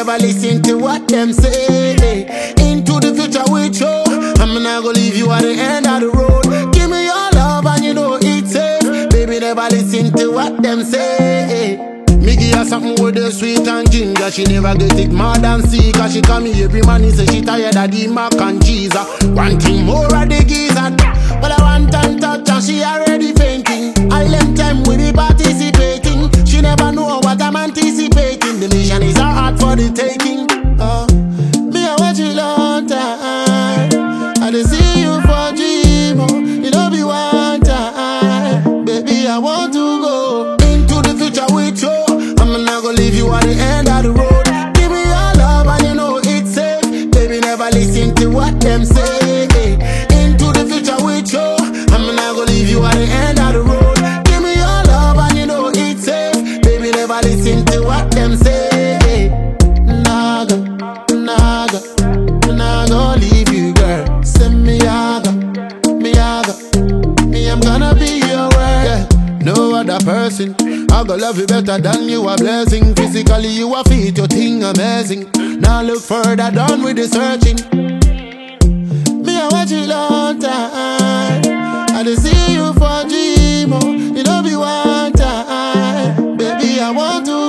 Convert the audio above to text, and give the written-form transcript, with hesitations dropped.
never listen to what them say. Into the future with you, I'm not gonna leave you at the end of the road. Give me your love and you know it's safe. Baby, never listen to what them say. Me give her something with the sweet and ginger. She never get it mad and see. Cause she come here every morning say she tired of the mac and cheese. One thing more of the geezer. But I want and touch and she already fainting. Island time we be participating. She never know what I'm anticipating. The mission is hard for the taking. Me I watch you long time. I dey see you for dream. You know be one time. Baby I want to go into the future with you. I'm not gonna leave you at the end of the road. Give me your love and you know it's safe. Baby never listen to what them say. Into the future with you. I'm not gonna leave you at the end of the road. Give me your love and you know it's safe. Baby never listen to what them say. Naga, naga, naga leave you girl. Send me yaga, me I'm gonna be your word. Yeah. No other person I go love you better than you a blessing. Physically you a fit, your thing amazing. Now look further, done with the searching. Me I watch you long time. I dey see you for dream. You know be one time. Baby I want to